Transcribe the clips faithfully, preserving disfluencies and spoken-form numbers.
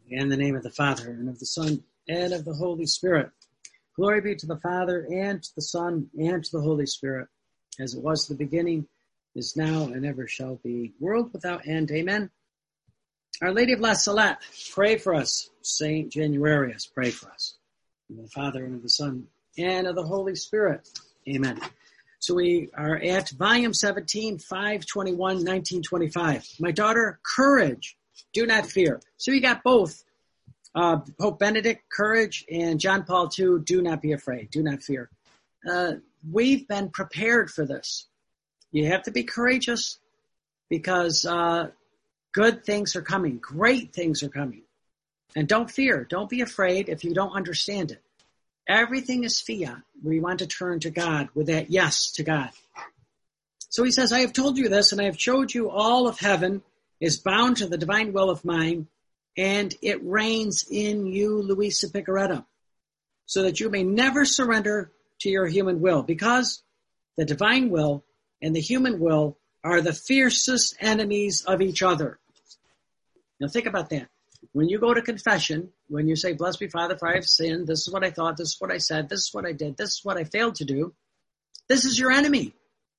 In the name of the Father, and of the Son, and of the Holy Spirit. Glory be to the Father, and to the Son, and to the Holy Spirit, as it was in the beginning, is now, and ever shall be, world without end. Amen. Our Lady of La Salette, pray for us. Saint Januarius, pray for us. In the Father, and of the Son, and of the Holy Spirit. Amen. So we are at volume seventeen, five twenty-one, nineteen twenty-five. My daughter, courage. Do not fear. So you got both. Uh, Pope Benedict, courage, and John Paul the Second, do not be afraid. Do not fear. Uh, we've been prepared for this. You have to be courageous because uh, good things are coming. Great things are coming. And don't fear. Don't be afraid if you don't understand it. Everything is fiat. We want to turn to God with that yes to God. So he says, I have told you this, and I have showed you all of heaven is bound to the divine will of mine, and it reigns in you, Luisa Picaretta, so that you may never surrender to your human will, because the divine will and the human will are the fiercest enemies of each other. Now think about that. When you go to confession, when you say, blessed be Father, for I have sinned, this is what I thought, this is what I said, this is what I did, this is what I failed to do, this is your enemy.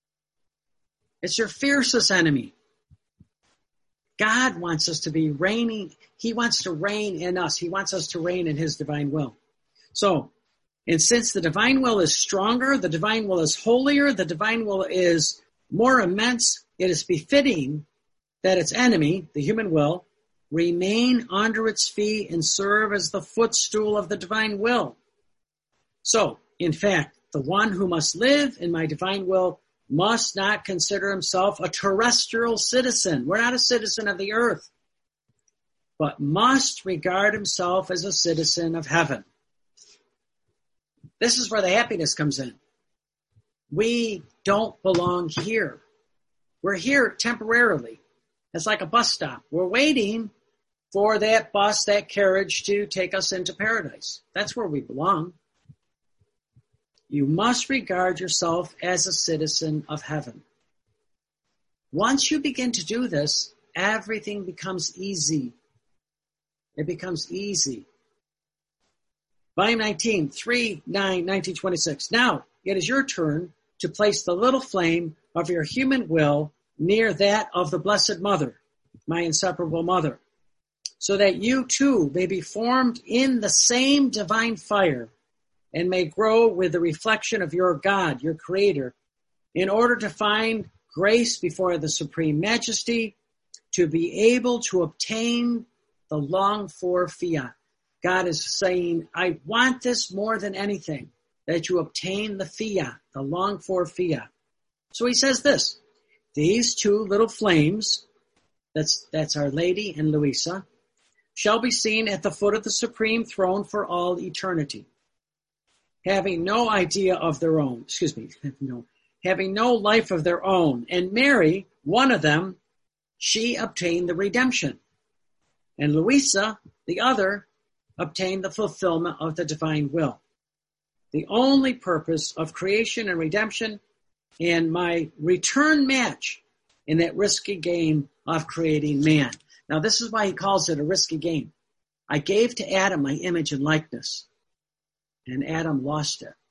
It's your fiercest enemy. God wants us to be reigning. He wants to reign in us. He wants us to reign in his divine will. So, and since the divine will is stronger, the divine will is holier, the divine will is more immense, it is befitting that its enemy, the human will, remain under its feet and serve as the footstool of the divine will. So, in fact, the one who must live in my divine will must not consider himself a terrestrial citizen. We're not a citizen of the earth, but must regard himself as a citizen of heaven. This is where the happiness comes in. We don't belong here. We're here temporarily. It's like a bus stop. We're waiting for that bus, that carriage to take us into paradise. That's where we belong. You must regard yourself as a citizen of heaven. Once you begin to do this, everything becomes easy. It becomes easy. Volume nineteen, three nine nineteen twenty-six. Now, it is your turn to place the little flame of your human will near that of the Blessed Mother, my inseparable mother, so that you too may be formed in the same divine fire and may grow with the reflection of your God, your Creator, in order to find grace before the Supreme Majesty, to be able to obtain the longed-for fiat. God is saying, I want this more than anything, that you obtain the fiat, the longed-for fiat. So he says this, these two little flames, that's, that's Our Lady and Luisa, shall be seen at the foot of the Supreme Throne for all eternity, having no idea of their own, excuse me, no, having no life of their own. And Mary, one of them, she obtained the redemption. And Luisa, the other, obtained the fulfillment of the divine will. The only purpose of creation and redemption and my return match in that risky game of creating man. Now this is why he calls it a risky game. I gave to Adam my image and likeness, and Adam lost it.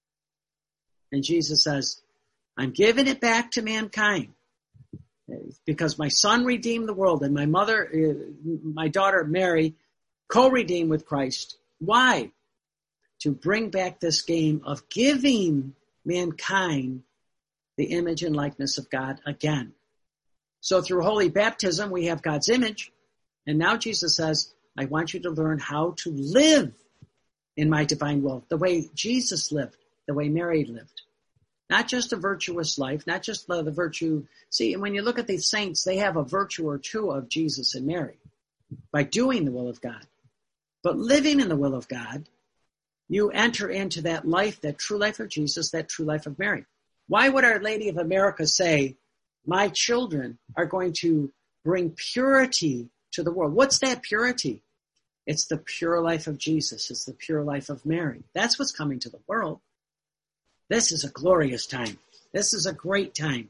And Jesus says, I'm giving it back to mankind because my son redeemed the world and my mother, my daughter Mary, co-redeemed with Christ. Why? To bring back this game of giving mankind the image and likeness of God again. So through holy baptism, we have God's image. And now Jesus says, I want you to learn how to live in my divine will, the way Jesus lived, the way Mary lived. Not just a virtuous life, not just the virtue. See, and when you look at these saints, they have a virtue or two of Jesus and Mary by doing the will of God. But living in the will of God, you enter into that life, that true life of Jesus, that true life of Mary. Why would Our Lady of America say, my children are going to bring purity to the world? What's that purity? It's the pure life of Jesus. It's the pure life of Mary. That's what's coming to the world. This is a glorious time. This is a great time.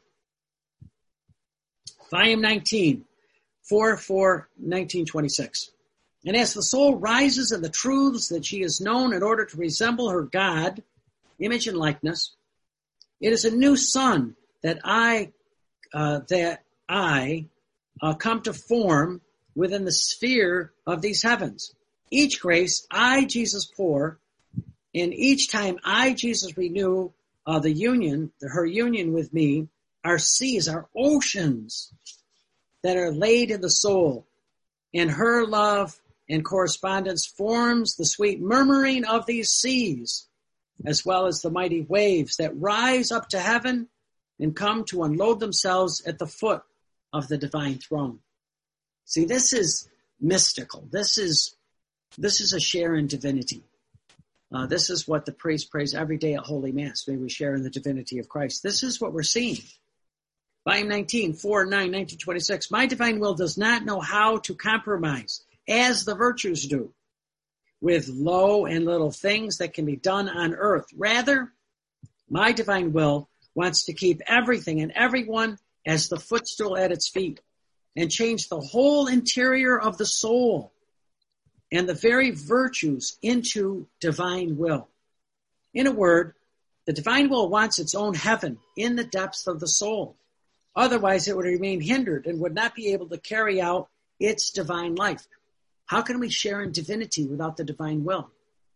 Volume nineteen, four four nineteen twenty-six. And as the soul rises in the truths that she has known in order to resemble her God, image and likeness, it is a new sun that I, uh, that I uh, come to form within the sphere of these heavens. Each grace I, Jesus, pour, and each time I, Jesus, renew uh, the union, her union with me, our seas, our oceans that are laid in the soul, and her love and correspondence forms the sweet murmuring of these seas, as well as the mighty waves that rise up to heaven and come to unload themselves at the foot of the divine throne. See, this is mystical. This is this is a share in divinity. Uh, this is what the priest prays every day at Holy Mass. May we share in the divinity of Christ. This is what we're seeing. Volume nineteen, four, nine, nineteen twenty-six. My divine will does not know how to compromise, as the virtues do, with low and little things that can be done on earth. Rather, my divine will wants to keep everything and everyone as the footstool at its feet, and change the whole interior of the soul and the very virtues into divine will. In a word, the divine will wants its own heaven in the depths of the soul. Otherwise, it would remain hindered and would not be able to carry out its divine life. How can we share in divinity without the divine will?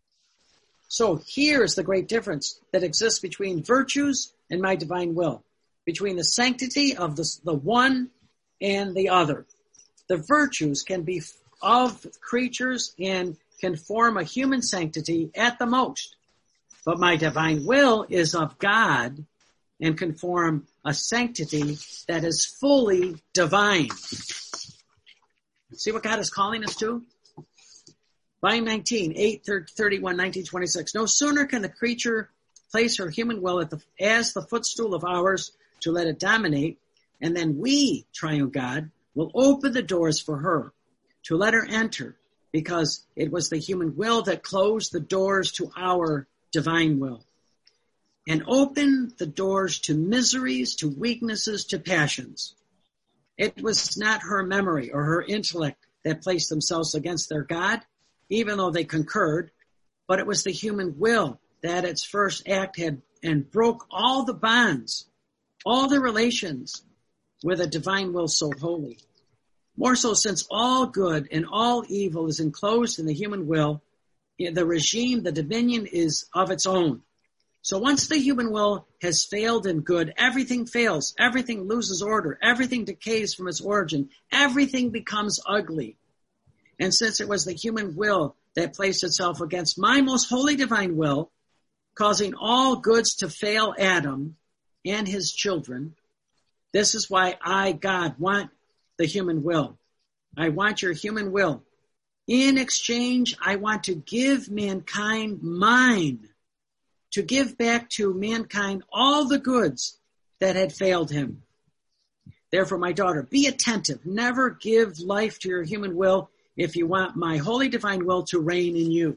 So here's the great difference that exists between virtues and my divine will, between the sanctity of the, the one and the other. The virtues can be of creatures and can form a human sanctity at the most. But my divine will is of God and can form a sanctity that is fully divine. See what God is calling us to? Volume nineteen, eight thirty-one, nineteen twenty-six. No sooner can the creature place her human will at the, as the footstool of ours to let it dominate, and then we, triune God, will open the doors for her to let her enter, because it was the human will that closed the doors to our divine will, and opened the doors to miseries, to weaknesses, to passions. It was not her memory or her intellect that placed themselves against their God, even though they concurred, but it was the human will that its first act had and broke all the bonds, all the relations with a divine will so holy. More so, since all good and all evil is enclosed in the human will, the regime, the dominion is of its own. So once the human will has failed in good, everything fails, everything loses order, everything decays from its origin, everything becomes ugly. And since it was the human will that placed itself against my most holy divine will, causing all goods to fail Adam and his children, this is why I, God, want the human will. I want your human will. In exchange, I want to give mankind mine, to give back to mankind all the goods that had failed him. Therefore, my daughter, be attentive. Never give life to your human will if you want my holy divine will to reign in you.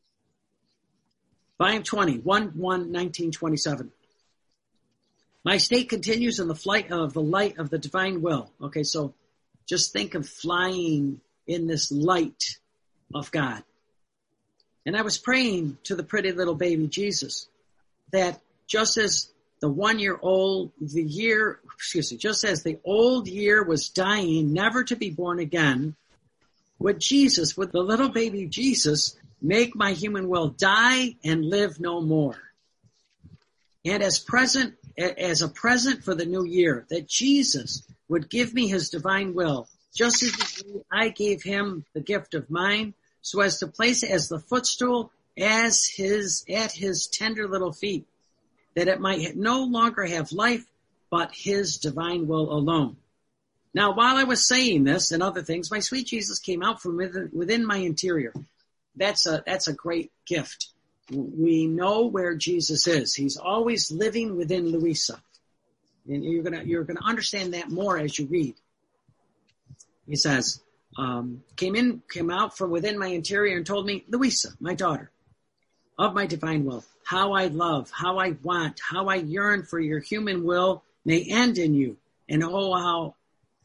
Volume twenty, one one nineteen twenty-seven. My state continues in the flight of the light of the divine will. Okay, so just think of flying in this light of God. And I was praying to the pretty little baby Jesus that just as the one year old, the year, excuse me, just as the old year was dying, never to be born again, would Jesus, would the little baby Jesus, make my human will die and live no more? And as present, as a present for the new year, that Jesus would give me his divine will, just as I gave him the gift of mine, so as to place it as the footstool as his, at his tender little feet, that it might no longer have life, but his divine will alone. Now, while I was saying this and other things, my sweet Jesus came out from within, within my interior. That's a, that's a great gift. We know where Jesus is. He's always living within Louisa. And you're gonna, you're gonna understand that more as you read. He says, um, came in, came out from within my interior and told me, Louisa, my daughter, of my divine will, how I love, how I want, how I yearn for your human will may end in you. And oh, how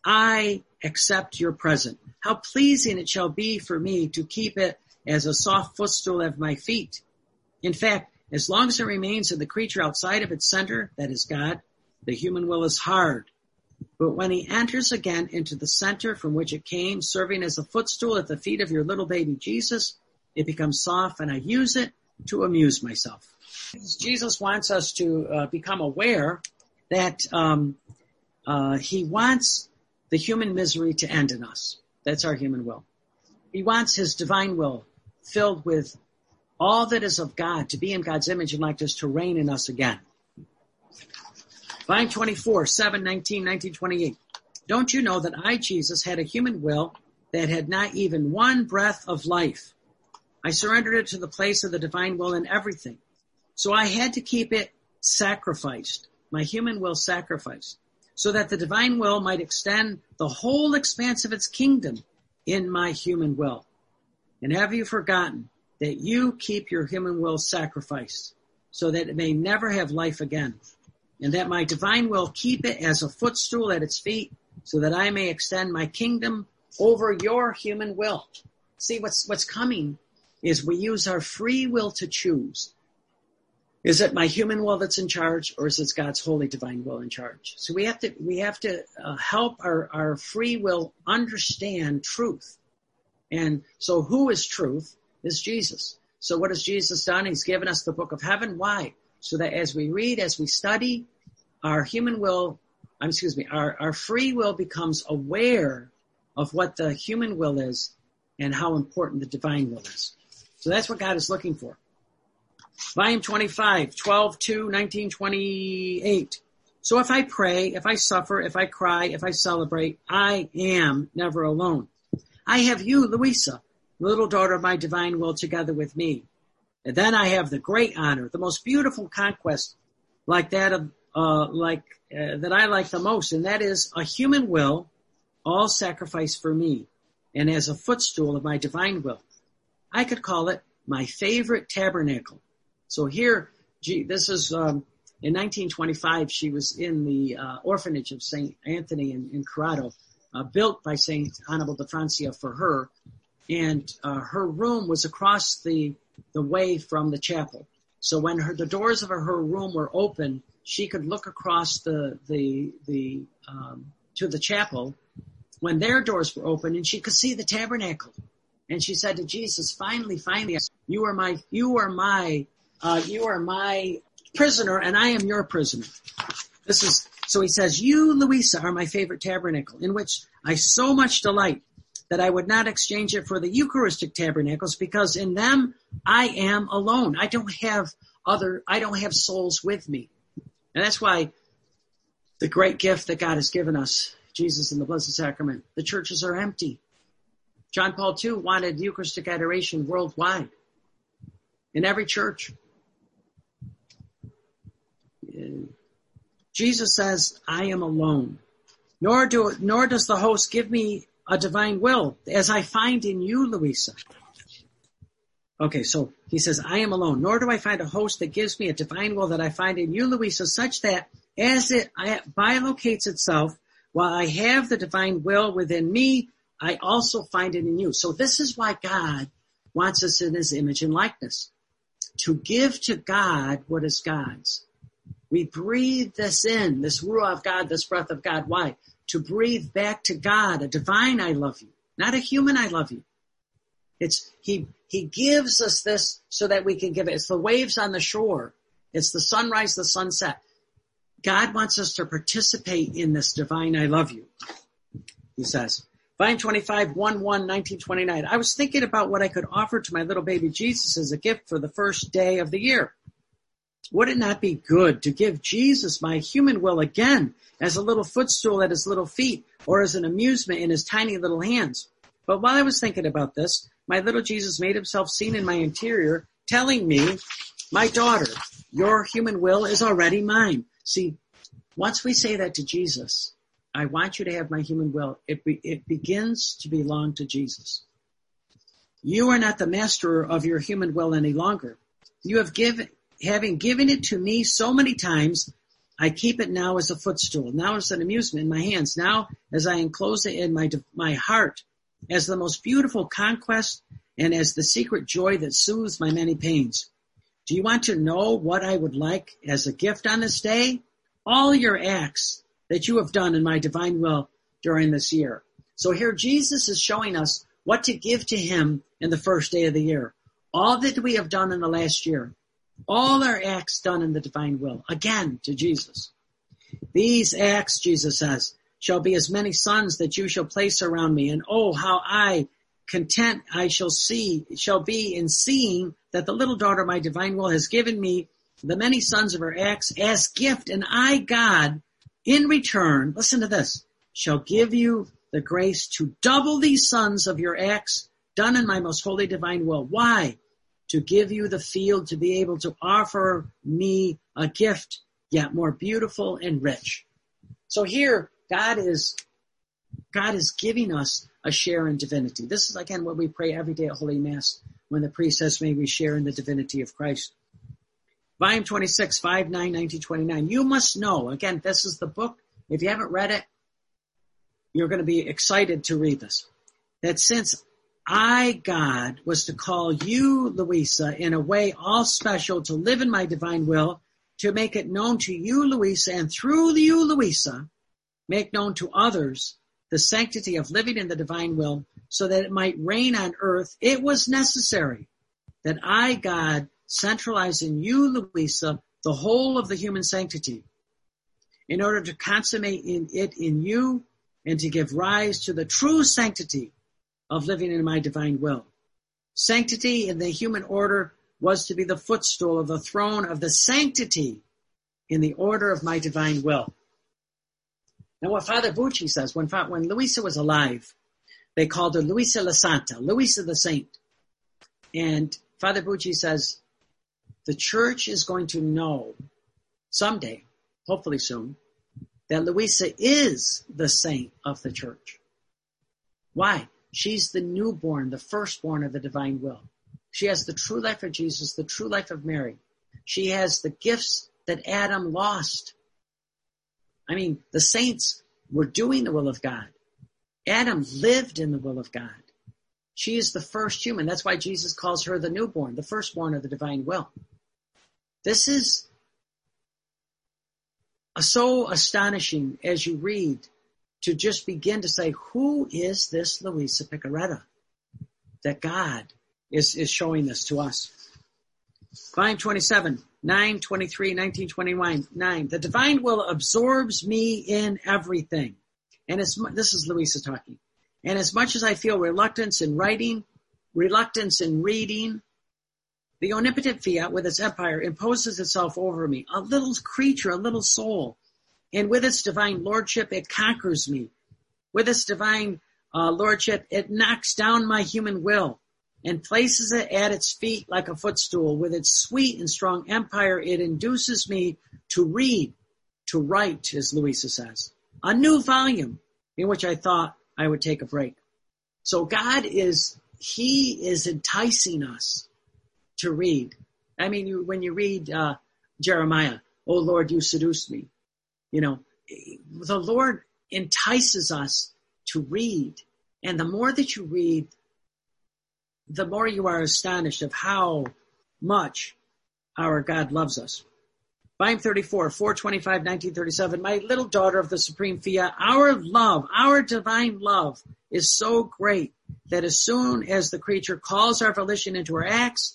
I accept your present. How pleasing it shall be for me to keep it as a soft footstool of my feet. In fact, as long as it remains in the creature outside of its center, that is God, the human will is hard. But when he enters again into the center from which it came, serving as a footstool at the feet of your little baby Jesus, it becomes soft, and I use it to amuse myself. Jesus wants us to uh, become aware that um, uh, he wants the human misery to end in us. That's our human will. He wants his divine will filled with all that is of God, to be in God's image and likeness, to reign in us again. Volume twenty-four, seven, nineteen, nineteen twenty-eight. Don't you know that I, Jesus, had a human will that had not even one breath of life? I surrendered it to the place of the divine will in everything. So I had to keep it sacrificed, my human will sacrificed, so that the divine will might extend the whole expanse of its kingdom in my human will. And have you forgotten that you keep your human will sacrificed, so that it may never have life again, and that my divine will keep it as a footstool at its feet, so that I may extend my kingdom over your human will. See, what's what's coming is we use our free will to choose. Is it my human will that's in charge, or is it God's holy divine will in charge? So we have to we have to uh, help our, our free will understand truth. And so who is truth? Is Jesus. So what has Jesus done? He's given us the book of heaven. Why? So that as we read, as we study, our human will, um, excuse me, our, our free will becomes aware of what the human will is and how important the divine will is. So that's what God is looking for. Volume twenty-five, twelve, two, nineteen twenty-eight. So if I pray, if I suffer, if I cry, if I celebrate, I am never alone. I have you, Louisa, little daughter of my divine will, together with me. And then I have the great honor, the most beautiful conquest, like that of, uh, like, uh, that I like the most, and that is a human will, all sacrifice for me, and as a footstool of my divine will. I could call it my favorite tabernacle. So here, gee, this is, um, in nineteen twenty-five, she was in the, uh, orphanage of Saint Anthony in, in Corrado, uh, built by Saint Annibale de Francia for her. And, uh, her room was across the, the way from the chapel. So when her, the doors of her, her room were open, she could look across the, the, the, um, to the chapel when their doors were open, and she could see the tabernacle. And she said to Jesus, finally, finally, you are my, you are my, uh, you are my prisoner, and I am your prisoner. This is, so he says, you, Louisa, are my favorite tabernacle, in which I so much delight that I would not exchange it for the Eucharistic tabernacles, because in them I am alone. I don't have other, I don't have souls with me. And that's why the great gift that God has given us, Jesus in the Blessed Sacrament, the churches are empty. John Paul the Second wanted Eucharistic adoration worldwide, in every church. Jesus says, I am alone. Nor do, nor does the host give me a divine will, as I find in you, Louisa. Okay, so he says, I am alone. Nor do I find a host that gives me a divine will that I find in you, Louisa, such that as it bilocates itself, while I have the divine will within me, I also find it in you. So this is why God wants us in his image and likeness, to give to God what is God's. We breathe this in, this ruah of God, this breath of God. Why? To breathe back to God, a divine I love you, not a human I love you. It's, he, he gives us this so that we can give it. It's the waves on the shore. It's the sunrise, the sunset. God wants us to participate in this divine I love you, he says. Volume twenty-five, one one, nineteen twenty-nine. I was thinking about what I could offer to my little baby Jesus as a gift for the first day of the year. Would it not be good to give Jesus my human will again as a little footstool at his little feet, or as an amusement in his tiny little hands? But while I was thinking about this, my little Jesus made himself seen in my interior, telling me, my daughter, your human will is already mine. See, once we say that to Jesus, I want you to have my human will, it, be, it begins to belong to Jesus. You are not the master of your human will any longer. You have given, having given it to me so many times, I keep it now as a footstool, now as an amusement in my hands, now as I enclose it in my, my heart as the most beautiful conquest and as the secret joy that soothes my many pains. Do you want to know what I would like as a gift on this day? All your acts that you have done in my divine will during this year. So here Jesus is showing us what to give to him in the first day of the year. All that we have done in the last year. All our acts done in the divine will. Again, to Jesus. These acts, Jesus says, shall be as many sons that you shall place around me. And oh, how I content I shall see, shall be in seeing that the little daughter of my divine will has given me the many sons of her acts as gift. And I, God, in return, listen to this, shall give you the grace to double these sons of your acts done in my most holy divine will. Why? To give you the field to be able to offer me a gift, yet more beautiful and rich. So here, God is, God is giving us a share in divinity. This is, again, what we pray every day at Holy Mass when the priest says, may we share in the divinity of Christ. Volume twenty-six, five nine, nineteen twenty-nine. You must know, again, this is the book. If you haven't read it, you're going to be excited to read this. That since I, God, was to call you, Louisa, in a way all special to live in my divine will, to make it known to you, Louisa, and through you, Louisa, make known to others the sanctity of living in the divine will so that it might reign on earth, it was necessary that I, God, centralize in you, Louisa, the whole of the human sanctity in order to consummate in it in you and to give rise to the true sanctity of living in my divine will. Sanctity in the human order was to be the footstool of the throne of the sanctity in the order of my divine will. Now what Father Bucci says, when, when Luisa was alive, they called her Luisa la Santa, Luisa the Saint. And Father Bucci says, the church is going to know someday, hopefully soon, that Luisa is the saint of the church. Why? She's the newborn, the firstborn of the divine will. She has the true life of Jesus, the true life of Mary. She has the gifts that Adam lost. I mean, the saints were doing the will of God. Adam lived in the will of God. She is the first human. That's why Jesus calls her the newborn, the firstborn of the divine will. This is so astonishing as you read to just begin to say, who is this Luisa Piccarreta? That God is, is showing this to us. Volume twenty-seven, nine twenty-three, nineteen twenty-nine, nine. The divine will absorbs me in everything. And it's, this is Luisa talking. And as much as I feel reluctance in writing, reluctance in reading, the omnipotent fiat with its empire imposes itself over me, a little creature, a little soul. And with its divine lordship, it conquers me. With its divine uh, lordship, it knocks down my human will and places it at its feet like a footstool. With its sweet and strong empire, it induces me to read, to write, as Luisa says, a new volume in which I thought I would take a break. So God is, he is enticing us to read. I mean, you, when you read uh, Jeremiah, oh Lord, you seduced me. You know, the Lord entices us to read. And the more that you read, the more you are astonished of how much our God loves us. Volume thirty-four, four twenty-five, nineteen thirty-seven. My little daughter of the supreme fiat, our love, our divine love is so great that as soon as the creature calls our volition into her acts,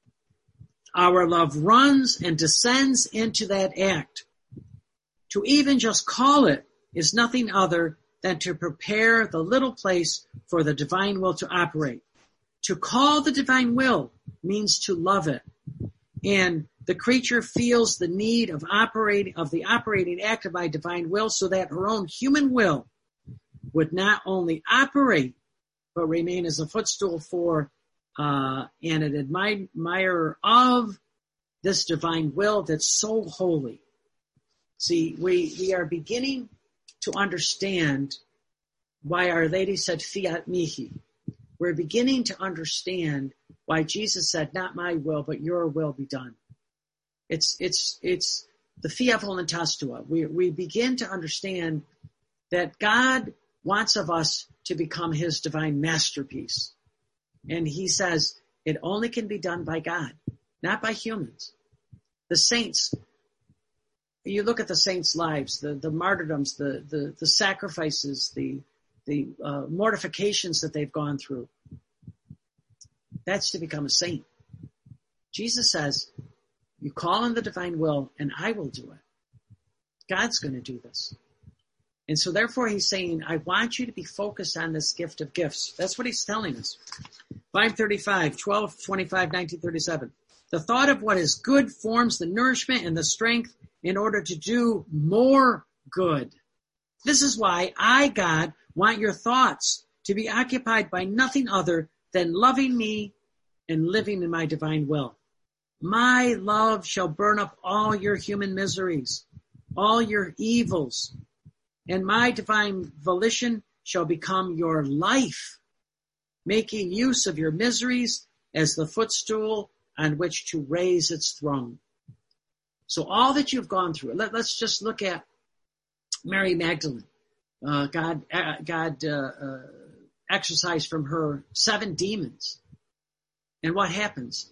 our love runs and descends into that act. To even just call it is nothing other than to prepare the little place for the divine will to operate. To call the divine will means to love it. And the creature feels the need of operating, of the operating act of my divine will so that her own human will would not only operate, but remain as a footstool for uh, and an admirer of this divine will that's so holy. See, we, we are beginning to understand why Our Lady said, fiat mihi. We're beginning to understand why Jesus said, not my will, but your will be done. It's, it's, it's the Fia Voluntastua, we, we begin to understand that God wants of us to become his divine masterpiece. And he says it only can be done by God, not by humans. The saints, you look at the saints' lives, the, the martyrdoms, the, the, the sacrifices, the, the uh, mortifications that they've gone through. That's to become a saint. Jesus says, you call on the divine will and I will do it. God's going to do this. And so therefore he's saying, I want you to be focused on this gift of gifts. That's what he's telling us. five thirty-five, twelve twenty-five, nineteen thirty-seven. The thought of what is good forms the nourishment and the strength in order to do more good. This is why I, God, want your thoughts to be occupied by nothing other than loving me and living in my divine will. My love shall burn up all your human miseries, all your evils, and my divine volition shall become your life, making use of your miseries as the footstool on which to raise its throne. So all that you've gone through, let, let's just look at Mary Magdalene. Uh, God, uh, God uh, uh, exorcised from her seven demons. And what happens?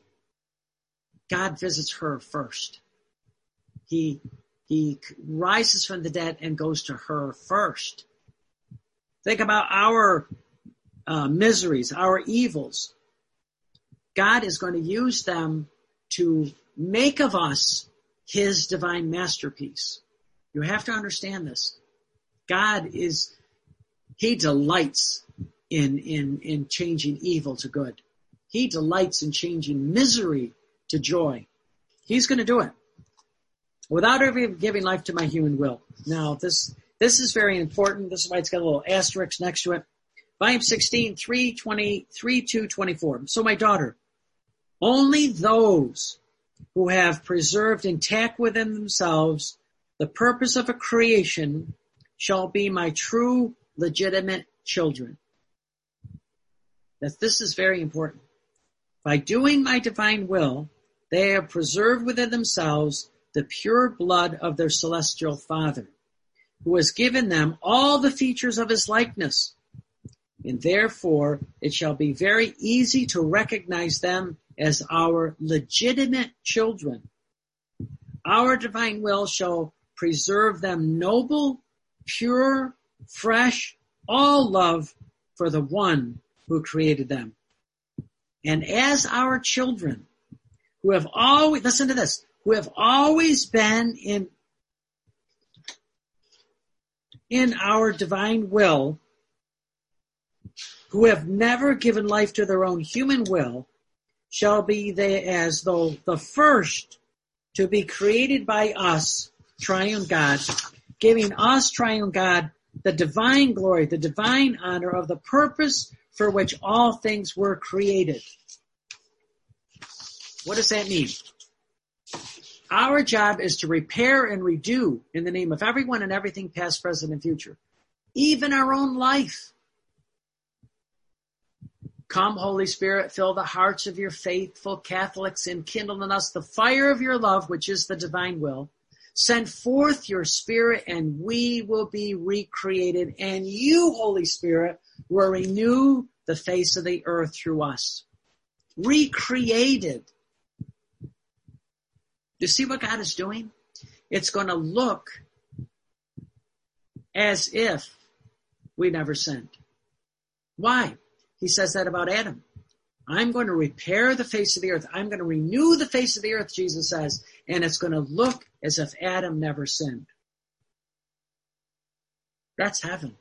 God visits her first. He, he rises from the dead and goes to her first. Think about our uh, miseries, our evils. God is going to use them to make of us his divine masterpiece. You have to understand this. God is, he delights in, in, in changing evil to good. He delights in changing misery to joy. He's going to do it without ever giving life to my human will. Now, this, this is very important. This is why it's got a little asterisk next to it. Volume sixteen, three twenty, three two twenty-four. So my daughter, only those who have preserved intact within themselves the purpose of a creation shall be my true, legitimate children. That this is very important. By doing my divine will, they have preserved within themselves the pure blood of their celestial Father, who has given them all the features of his likeness. And therefore, it shall be very easy to recognize them as our legitimate children. Our divine will shall preserve them noble, pure, fresh, all love for the one who created them. And as our children, who have always, listen to this, who have always been in, in our divine will, who have never given life to their own human will, shall be they as though the first to be created by us, triune God, giving us, triune God, the divine glory, the divine honor of the purpose for which all things were created. What does that mean? Our job is to repair and redo in the name of everyone and everything, past, present, and future. Even our own life. Come, Holy Spirit, fill the hearts of your faithful Catholics and kindle in us the fire of your love, which is the divine will. Send forth your Spirit and we will be recreated. And you, Holy Spirit, will renew the face of the earth through us. Recreated. You see what God is doing? It's going to look as if we never sinned. Why? He says that about Adam. I'm going to repair the face of the earth. I'm going to renew the face of the earth, Jesus says, and it's going to look as if Adam never sinned. That's heaven.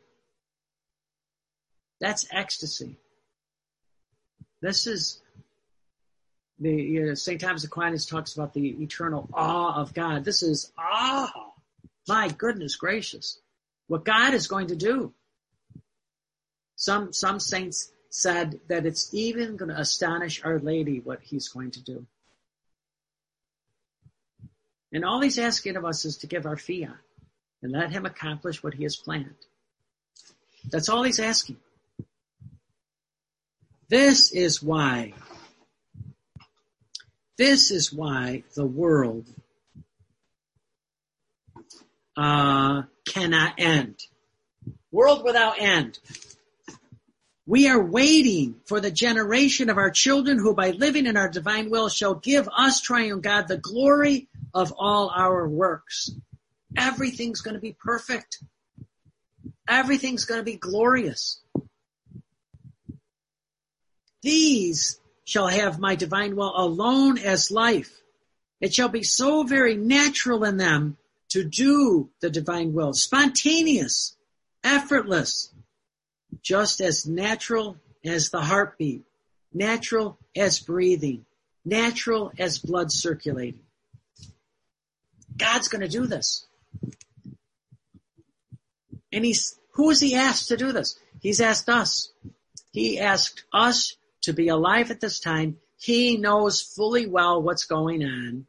That's ecstasy. This is the you know, Saint Thomas Aquinas talks about the eternal awe of God. This is awe. My goodness gracious. What God is going to do. Some some saints said that it's even going to astonish Our Lady what he's going to do. And all he's asking of us is to give our fiat and let him accomplish what he has planned. That's all he's asking. This is why, this is why the world uh, cannot end. World without end. We are waiting for the generation of our children who by living in our divine will shall give us, triune God, the glory of all our works. Everything's going to be perfect. Everything's going to be glorious. These shall have my divine will alone as life. It shall be so very natural in them to do the divine will, spontaneous, effortless, just as natural as the heartbeat, natural as breathing, natural as blood circulating. God's going to do this. And he's, who has he asked to do this? He's asked us. He asked us to be alive at this time. He knows fully well what's going on.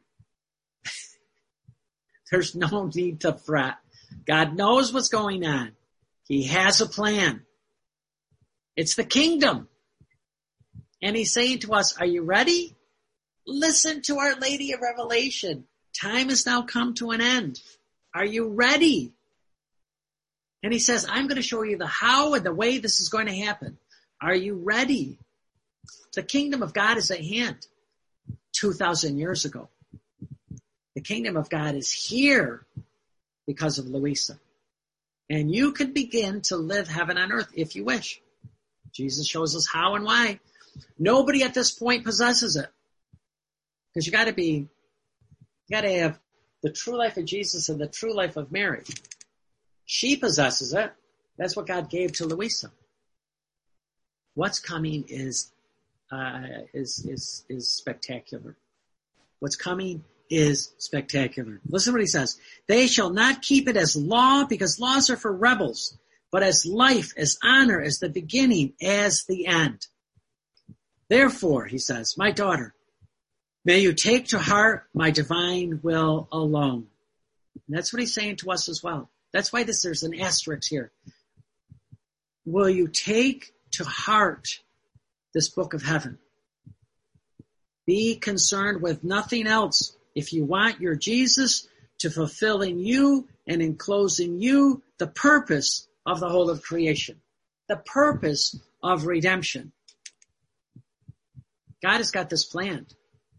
There's no need to fret. God knows what's going on. He has a plan. It's the kingdom. And he's saying to us, are you ready? Listen to Our Lady of Revelation. Time has now come to an end. Are you ready? And he says, I'm going to show you the how and the way this is going to happen. Are you ready? The kingdom of God is at hand. two thousand years ago. The kingdom of God is here because of Louisa. And you can begin to live heaven on earth if you wish. Jesus shows us how and why. Nobody at this point possesses it. Because you gotta be, you gotta have the true life of Jesus and the true life of Mary. She possesses it. That's what God gave to Louisa. What's coming is, uh, is, is, is spectacular. What's coming is spectacular. Listen to what he says. They shall not keep it as law, because laws are for rebels, but as life, as honor, as the beginning, as the end. Therefore, he says, my daughter, may you take to heart my divine will alone. And that's what he's saying to us as well. That's why this, there's an asterisk here. Will you take to heart this book of heaven? Be concerned with nothing else. If you want your Jesus to fulfill in you and enclose in you the purpose of the whole of creation, the purpose of redemption. God has got this planned.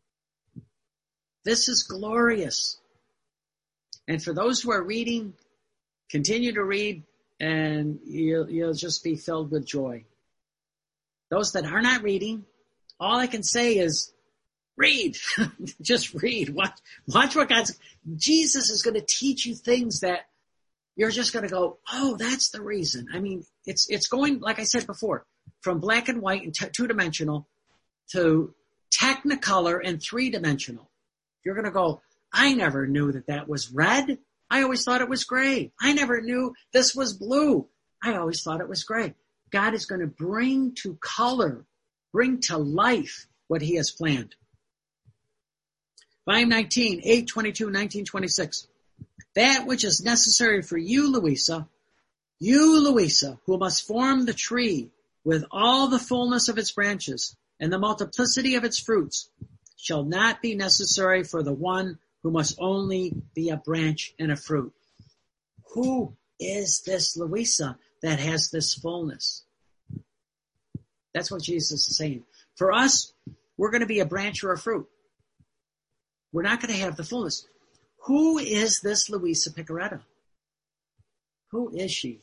This is glorious. And for those who are reading, continue to read, and you'll, you'll just be filled with joy. Those that are not reading, all I can say is, read. Just read. Watch, watch what God's... Jesus is going to teach you things that you're just going to go, oh, that's the reason. I mean, it's it's going, like I said before, from black and white and t- two-dimensional to technicolor and three-dimensional. You're going to go, I never knew that that was red. I always thought it was gray. I never knew this was blue. I always thought it was gray. God is going to bring to color, bring to life what he has planned. Volume nineteen, eight twenty-two, nineteen twenty-six. That which is necessary for you, Louisa, you, Louisa, who must form the tree with all the fullness of its branches and the multiplicity of its fruits, shall not be necessary for the one who must only be a branch and a fruit. Who is this Louisa that has this fullness? That's what Jesus is saying. For us, we're going to be a branch or a fruit. We're not going to have the fullness. Who is this Louisa Picaretta? Who is she?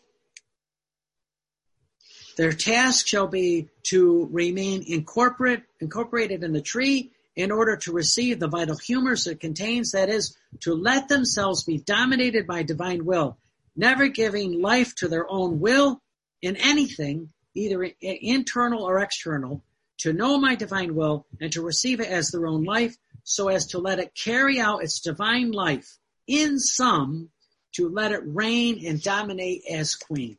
Their task shall be to remain incorporate, incorporated in the tree in order to receive the vital humors it contains, that is, to let themselves be dominated by divine will, never giving life to their own will in anything, either internal or external, to know my divine will and to receive it as their own life, so as to let it carry out its divine life, in some, to let it reign and dominate as queen.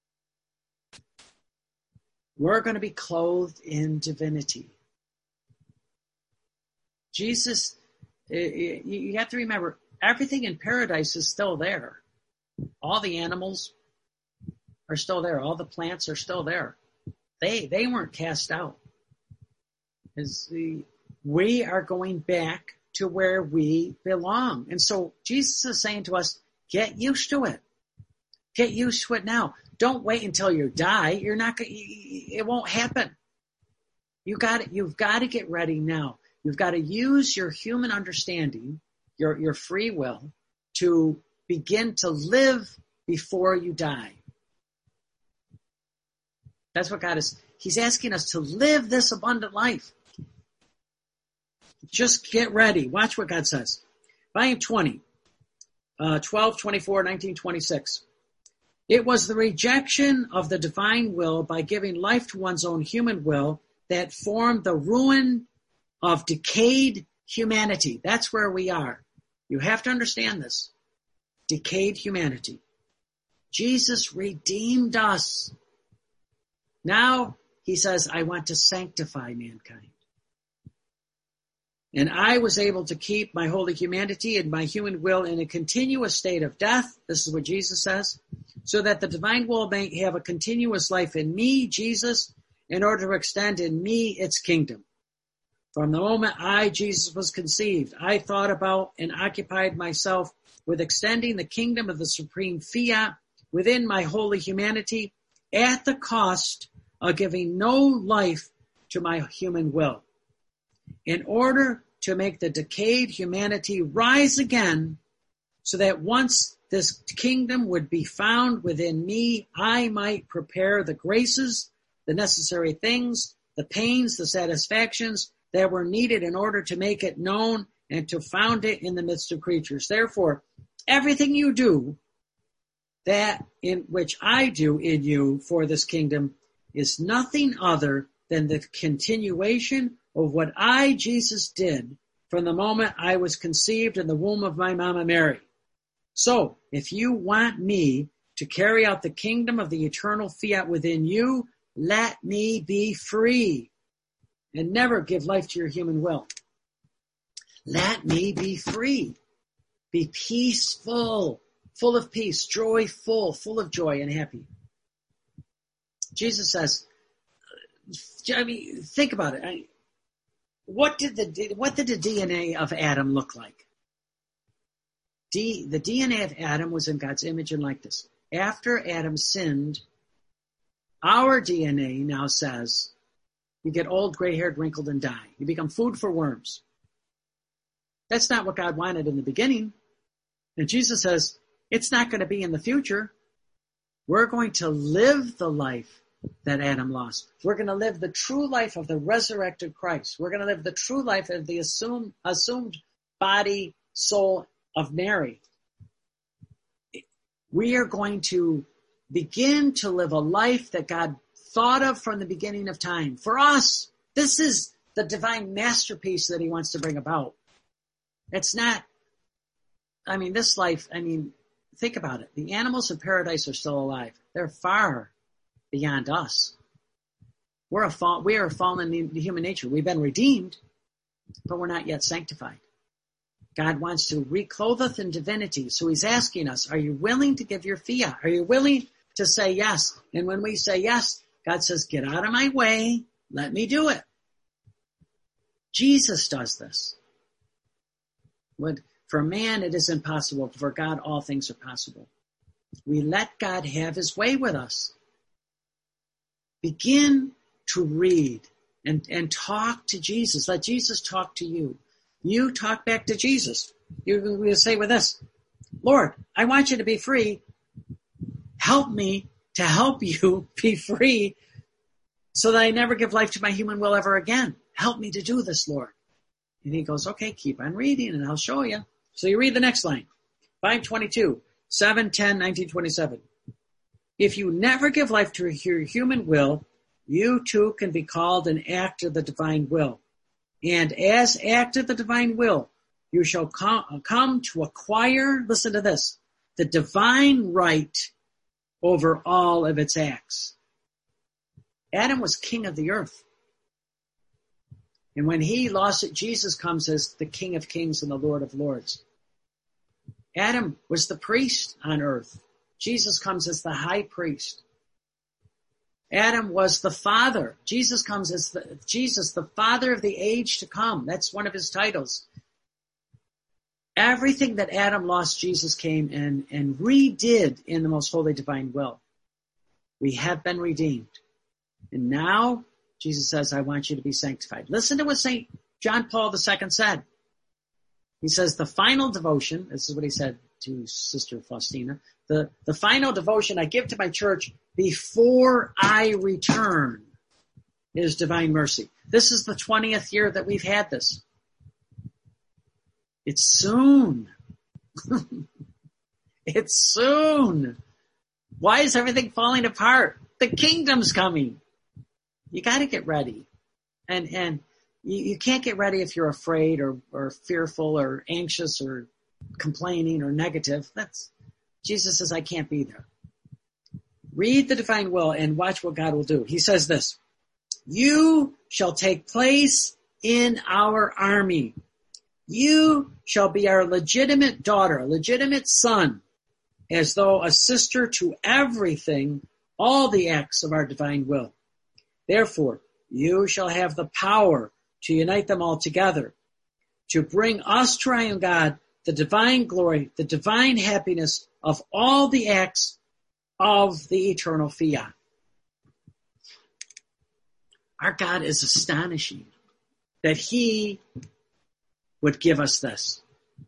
We're going to be clothed in divinity. Jesus, you have to remember, everything in paradise is still there. All the animals are still there. All the plants are still there. They they weren't cast out. As the, we are going back to where we belong. And so Jesus is saying to us, Get used to it. Get used to it now. Don't wait until you die. You're not going. It won't happen. You got it. You've got to get ready now. You've got to use your human understanding, your your free will, to begin to live before you die. That's what God is. He's asking us to live this abundant life. Just get ready. Watch what God says. Volume twenty, uh, twelve, twenty-four, nineteen, twenty-six. It was the rejection of the divine will by giving life to one's own human will that formed the ruin of decayed humanity. That's where we are. You have to understand this. Decayed humanity. Jesus redeemed us. Now he says, I want to sanctify mankind. And I was able to keep my holy humanity and my human will in a continuous state of death. This is what Jesus says. So that the divine will may have a continuous life in me, Jesus, in order to extend in me its kingdom. From the moment I, Jesus, was conceived, I thought about and occupied myself with extending the kingdom of the supreme fiat within my holy humanity at the cost of giving no life to my human will. In order to make the decayed humanity rise again, so that once this kingdom would be found within me, I might prepare the graces, the necessary things, the pains, the satisfactions that were needed in order to make it known and to found it in the midst of creatures. Therefore, everything you do, that in which I do in you for this kingdom, is nothing other than the continuation of what I, Jesus, did from the moment I was conceived in the womb of my Mama Mary. So, if you want me to carry out the kingdom of the eternal fiat within you, let me be free and never give life to your human will. Let me be free. Be peaceful, full of peace, joyful, full of joy and happy. Jesus says, I mean, think about it. I, what did the what did the D N A of Adam look like? D, the D N A of Adam was in God's image and likeness. After Adam sinned, our D N A now says you get old, gray-haired, wrinkled, and die. You become food for worms. That's not what God wanted in the beginning. And Jesus says, it's not going to be in the future. We're going to live the life that Adam lost. We're going to live the true life of the resurrected Christ. We're going to live the true life of the assumed, assumed body, soul of Mary. We are going to begin to live a life that God thought of from the beginning of time. For us, this is the divine masterpiece that he wants to bring about. It's not, I mean, this life, I mean, think about it. The animals in paradise are still alive. They're far beyond us. We're a fall, we are a fallen in human nature. We've been redeemed, but we're not yet sanctified. God wants to reclothe us in divinity. So he's asking us, are you willing to give your fiat? Are you willing to say yes? And when we say yes, God says, get out of my way. Let me do it. Jesus does this. When, for man, it is impossible. For God, all things are possible. We let God have his way with us. Begin to read and, and talk to Jesus. Let Jesus talk to you. You talk back to Jesus. You will say with this, Lord, I want you to be free. Help me to help you be free so that I never give life to my human will ever again. Help me to do this, Lord. And he goes, okay, keep on reading and I'll show you. So you read the next line. five twenty-two, seven ten, nineteen twenty-seven. If you never give life to your human will, you too can be called an act of the divine will. And as act of the divine will, you shall come, come to acquire, listen to this, the divine right over all of its acts. Adam was king of the earth. And when he lost it, Jesus comes as the King of Kings and the Lord of Lords. Adam was the priest on earth. Jesus comes as the high priest. Adam was the father. Jesus comes as the, Jesus, the father of the age to come. That's one of his titles. Everything that Adam lost, Jesus came and, and redid in the most holy divine will. We have been redeemed. And now, Jesus says, I want you to be sanctified. Listen to what Saint John Paul the Second said. He says, the final devotion, this is what he said to Sister Faustina, the, the final devotion I give to my church before I return is divine mercy. This is the twentieth year that we've had this. It's soon. It's soon. Why is everything falling apart? The kingdom's coming. You got to get ready. And and you, you can't get ready if you're afraid or, or fearful or anxious or complaining or negative. That's Jesus says, I can't be there. Read the divine will and watch what God will do. He says this, you shall take place in our army. You shall be our legitimate daughter, a legitimate son, as though a sister to everything, all the acts of our divine will. Therefore, you shall have the power to unite them all together, to bring us, triune God, the divine glory, the divine happiness of all the acts of the eternal fiat. Our God is astonishing that he would give us this.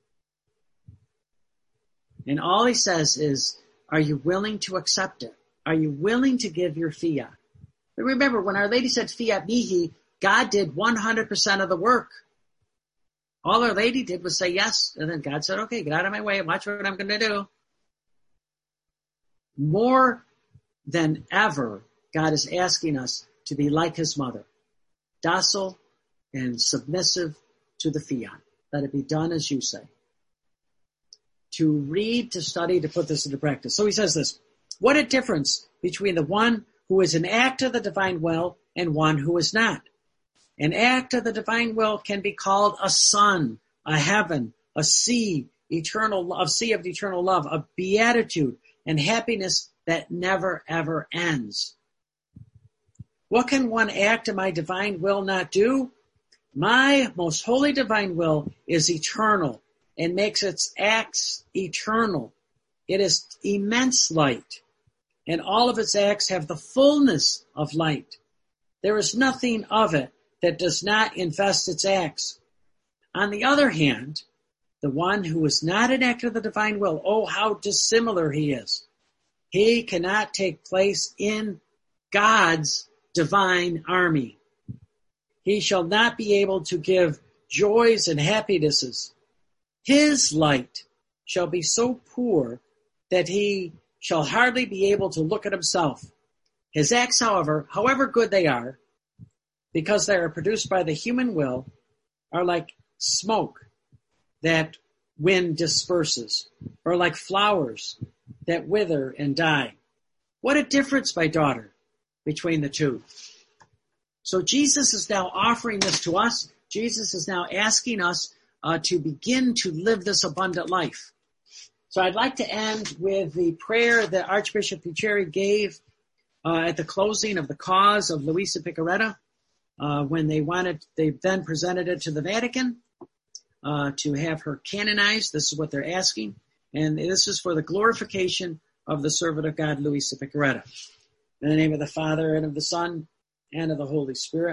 And all he says is, are you willing to accept it? Are you willing to give your fiat? But remember, when Our Lady said fiat mihi, God did one hundred percent of the work. All Our Lady did was say yes, and then God said, okay, get out of my way and watch what I'm going to do. More than ever, God is asking us to be like his mother, docile and submissive to the fiat. Let it be done as you say. To read, to study, to put this into practice. So he says this, what a difference between the one who is an act of the divine will and one who is not. An act of the divine will can be called a sun, a heaven, a sea, eternal, a sea of eternal love, a beatitude and happiness that never ever ends. What can one act of my divine will not do? My most holy divine will is eternal and makes its acts eternal. It is immense light, and all of its acts have the fullness of light. There is nothing of it that does not invest its acts. On the other hand, the one who is not an act of the divine will, oh, how dissimilar he is. He cannot take place in God's divine army. He shall not be able to give joys and happinesses. His light shall be so poor that he shall hardly be able to look at himself. His acts, however, however good they are, because they are produced by the human will, are like smoke that wind disperses, or like flowers that wither and die. What a difference, my daughter, between the two. So Jesus is now offering this to us. Jesus is now asking us uh, to begin to live this abundant life. So I'd like to end with the prayer that Archbishop Picheri gave uh, at the closing of the cause of Luisa Piccarreta uh, when they wanted, they then presented it to the Vatican uh, to have her canonized. This is what they're asking. And this is for the glorification of the servant of God, Luisa Piccarreta. In the name of the Father, and of the Son, and of the Holy Spirit.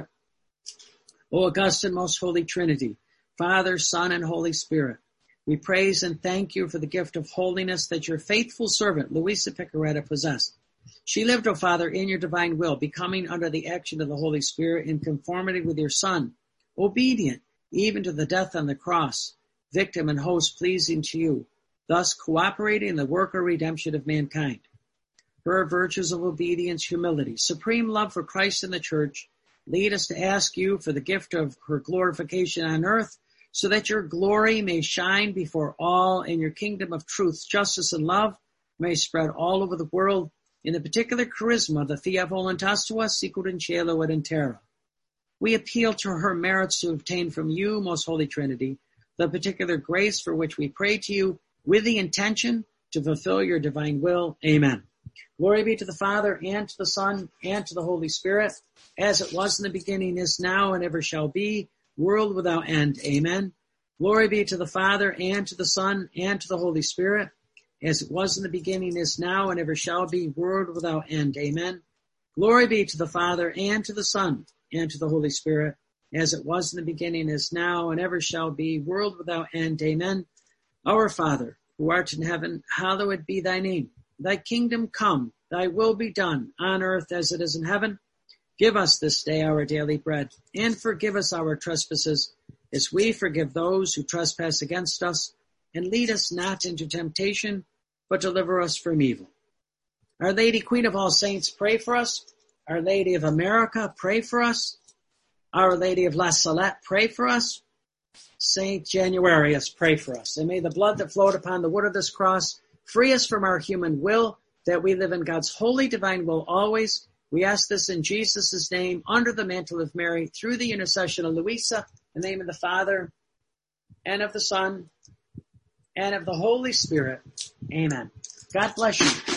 O august and most holy Trinity, Father, Son, and Holy Spirit, we praise and thank you for the gift of holiness that your faithful servant, Luisa Piccarreta, possessed. She lived, O Father, in your divine will, becoming under the action of the Holy Spirit in conformity with your Son, obedient even to the death on the cross, victim and host pleasing to you, thus cooperating in the work of redemption of mankind. Her virtues of obedience, humility, supreme love for Christ and the Church lead us to ask you for the gift of her glorification on earth, so that your glory may shine before all and your kingdom of truth, justice, and love may spread all over the world in the particular charisma of the Fiat Voluntas Tua, sicut in cielo et in terra. We appeal to her merits to obtain from you, most holy Trinity, the particular grace for which we pray to you with the intention to fulfill your divine will. Amen. Glory be to the Father, and to the Son, and to the Holy Spirit, as it was in the beginning, is now, and ever shall be, world without end. Amen. Glory be to the Father, and to the Son, and to the Holy Spirit, as it was in the beginning, is now, and ever shall be, world without end. Amen. Glory be to the Father, and to the Son, and to the Holy Spirit, as it was in the beginning, is now, and ever shall be, world without end. Amen. Our Father, who art in heaven, hallowed be thy name. Thy kingdom come, thy will be done, on earth as it is in heaven. Give us this day our daily bread, and forgive us our trespasses, as we forgive those who trespass against us. And lead us not into temptation, but deliver us from evil. Our Lady, Queen of all saints, pray for us. Our Lady of America, pray for us. Our Lady of La Salette, pray for us. Saint Januarius, pray for us. And may the blood that flowed upon the wood of this cross free us from our human will, that we live in God's holy divine will always. We ask this in Jesus' name, under the mantle of Mary, through the intercession of Louisa, in the name of the Father, and of the Son, and of the Holy Spirit. Amen. God bless you.